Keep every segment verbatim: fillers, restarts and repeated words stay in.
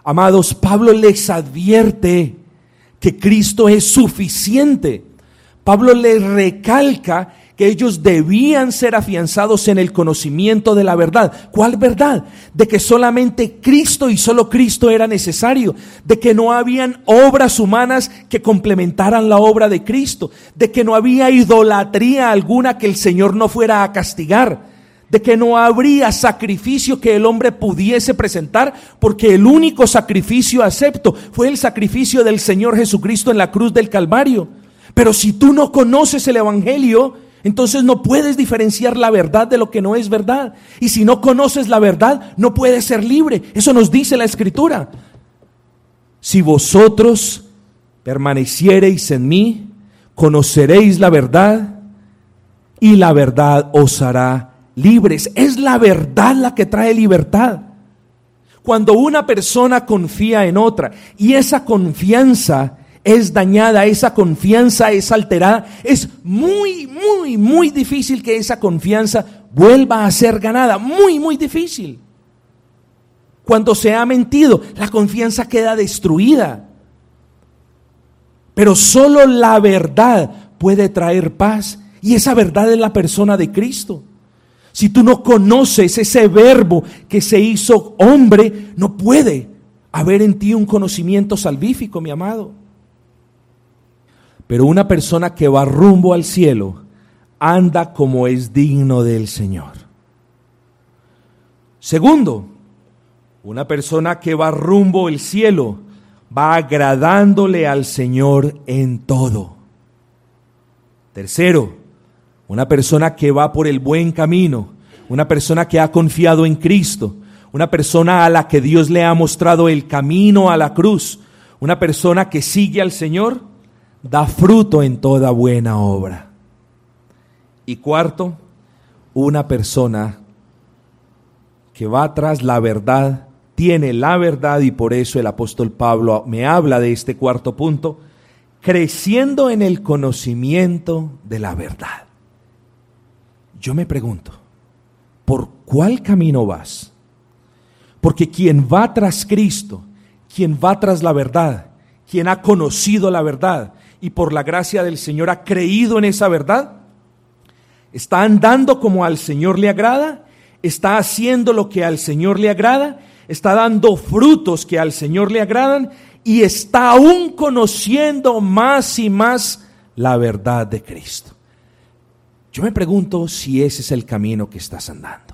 Amados, Pablo les advierte que Cristo es suficiente. Pablo les recalca que ellos debían ser afianzados en el conocimiento de la verdad. ¿Cuál verdad? De que solamente Cristo y solo Cristo era necesario, de que no habían obras humanas que complementaran la obra de Cristo, de que no había idolatría alguna que el Señor no fuera a castigar, de que no habría sacrificio que el hombre pudiese presentar, porque el único sacrificio acepto fue el sacrificio del Señor Jesucristo en la cruz del Calvario. Pero si tú no conoces el Evangelio, entonces no puedes diferenciar la verdad de lo que no es verdad. Y si no conoces la verdad, no puedes ser libre. Eso nos dice la Escritura. Si vosotros permaneciereis en mí, conoceréis la verdad y la verdad os hará libres. Es la verdad la que trae libertad. Cuando una persona confía en otra y esa confianza es dañada, esa confianza es alterada, es muy, muy, muy difícil que esa confianza vuelva a ser ganada. Muy, muy difícil. Cuando se ha mentido, la confianza queda destruida. Pero solo la verdad puede traer paz, y esa verdad es la persona de Cristo. Si tú no conoces ese verbo que se hizo hombre, no puede haber en ti un conocimiento salvífico, mi amado. Pero una persona que va rumbo al cielo anda como es digno del Señor. Segundo, una persona que va rumbo al cielo va agradándole al Señor en todo. Tercero, una persona que va por el buen camino, una persona que ha confiado en Cristo, una persona a la que Dios le ha mostrado el camino a la cruz, una persona que sigue al Señor, da fruto en toda buena obra. Y cuarto, una persona que va tras la verdad, tiene la verdad, y por eso el apóstol Pablo me habla de este cuarto punto, creciendo en el conocimiento de la verdad. Yo me pregunto, ¿por cuál camino vas? Porque quien va tras Cristo, quien va tras la verdad, quien ha conocido la verdad y por la gracia del Señor ha creído en esa verdad, está andando como al Señor le agrada, está haciendo lo que al Señor le agrada, está dando frutos que al Señor le agradan y está aún conociendo más y más la verdad de Cristo. Yo me pregunto si ese es el camino que estás andando.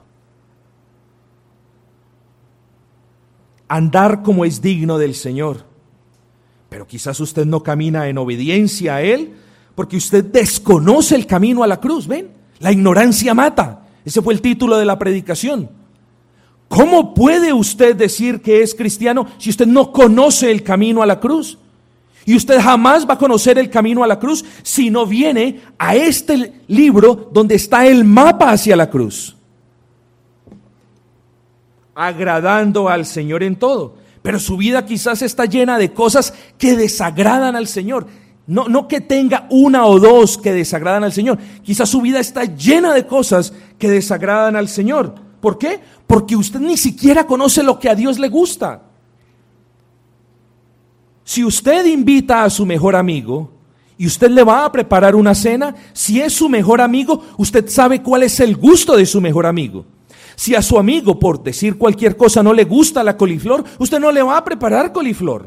Andar como es digno del Señor. Pero quizás usted no camina en obediencia a Él porque usted desconoce el camino a la cruz. ¿Ven? La ignorancia mata. Ese fue el título de la predicación. ¿Cómo puede usted decir que es cristiano si usted no conoce el camino a la cruz? Y usted jamás va a conocer el camino a la cruz si no viene a este libro donde está el mapa hacia la cruz. Agradando al Señor en todo. Pero su vida quizás está llena de cosas que desagradan al Señor. No, no que tenga una o dos que desagradan al Señor. Quizás su vida está llena de cosas que desagradan al Señor. ¿Por qué? Porque usted ni siquiera conoce lo que a Dios le gusta. Si usted invita a su mejor amigo y usted le va a preparar una cena, si es su mejor amigo, usted sabe cuál es el gusto de su mejor amigo. Si a su amigo, por decir cualquier cosa, no le gusta la coliflor, usted no le va a preparar coliflor.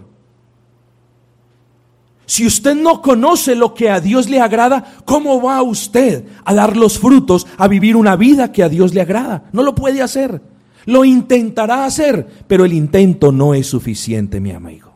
Si usted no conoce lo que a Dios le agrada, ¿cómo va usted a dar los frutos, a vivir una vida que a Dios le agrada? No lo puede hacer. Lo intentará hacer, pero el intento no es suficiente, mi amigo.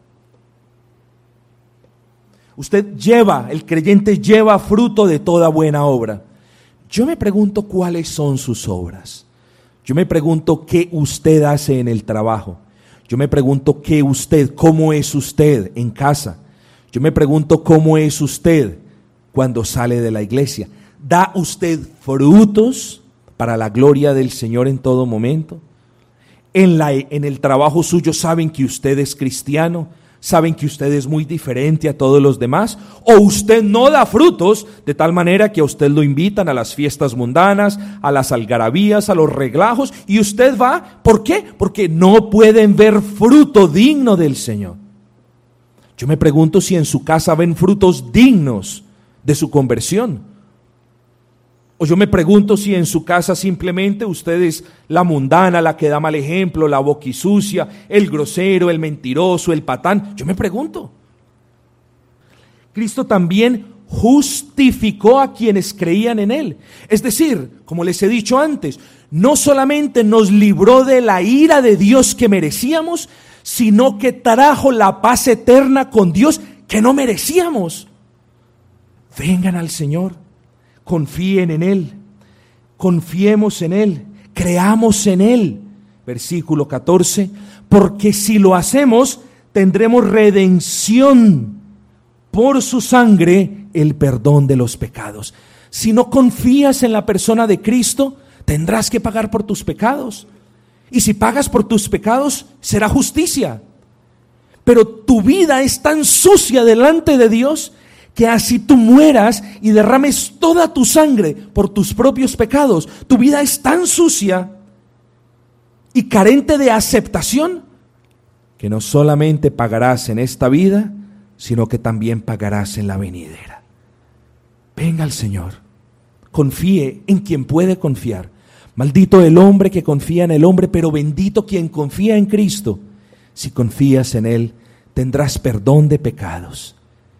Usted lleva, el creyente lleva fruto de toda buena obra. Yo me pregunto cuáles son sus obras. Yo me pregunto qué usted hace en el trabajo. Yo me pregunto qué usted, cómo es usted en casa. Yo me pregunto cómo es usted cuando sale de la iglesia. ¿Da usted frutos para la gloria del Señor en todo momento? En, la, en el trabajo suyo saben que usted es cristiano. saben que usted es muy diferente a todos los demás, o usted no da frutos de tal manera que a usted lo invitan a las fiestas mundanas, a las algarabías, a los reglajos, y usted va. ¿Por qué? Porque no pueden ver fruto digno del Señor. Yo me pregunto si en su casa ven frutos dignos de su conversión. O yo me pregunto si en su casa simplemente usted es la mundana, la que da mal ejemplo, la boquisucia, el grosero, el mentiroso, el patán. Yo me pregunto. Cristo también justificó a quienes creían en Él. Es decir, como les he dicho antes, no solamente nos libró de la ira de Dios que merecíamos, sino que trajo la paz eterna con Dios que no merecíamos. Vengan al Señor. Confíen en Él, confiemos en Él, creamos en Él. Versículo catorce, porque si lo hacemos, tendremos redención por su sangre, el perdón de los pecados. Si no confías en la persona de Cristo, tendrás que pagar por tus pecados. Y si pagas por tus pecados, será justicia. Pero tu vida es tan sucia delante de Dios que así tú mueras y derrames toda tu sangre por tus propios pecados, tu vida es tan sucia y carente de aceptación que no solamente pagarás en esta vida, sino que también pagarás en la venidera. Venga al Señor, confíe en quien puede confiar. Maldito el hombre que confía en el hombre, pero bendito quien confía en Cristo. Si confías en Él, tendrás perdón de pecados.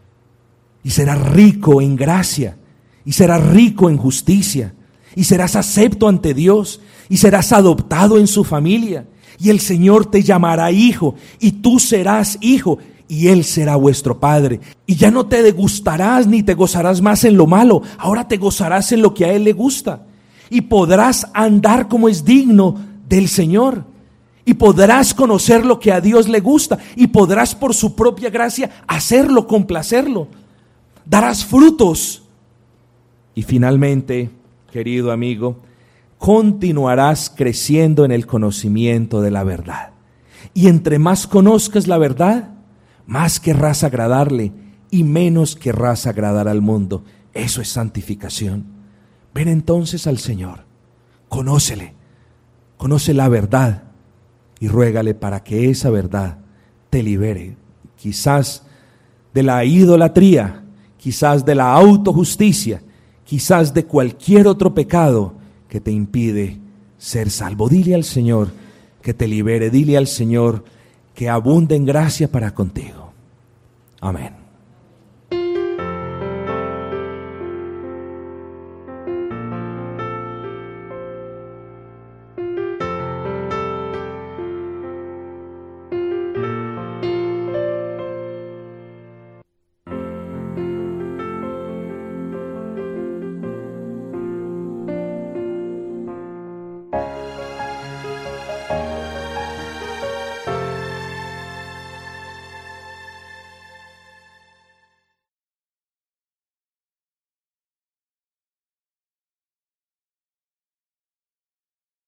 Y serás rico en gracia, y serás rico en justicia, y serás acepto ante Dios, y serás adoptado en su familia, y el Señor te llamará hijo, y tú serás hijo, y Él será vuestro Padre. Y ya no te degustarás ni te gozarás más en lo malo, ahora te gozarás en lo que a Él le gusta, y podrás andar como es digno del Señor, y podrás conocer lo que a Dios le gusta, y podrás por su propia gracia hacerlo, complacerlo. Darás frutos. Y finalmente, querido amigo, continuarás creciendo en el conocimiento de la verdad. Y entre más conozcas la verdad, más querrás agradarle y menos querrás agradar al mundo. Eso es santificación. Ven entonces al Señor, conócele, conoce la verdad y ruégale para que esa verdad te libere, quizás de la idolatría, quizás de la autojusticia, quizás de cualquier otro pecado que te impide ser salvo. Dile al Señor que te libere, dile al Señor que abunde en gracia para contigo. Amén.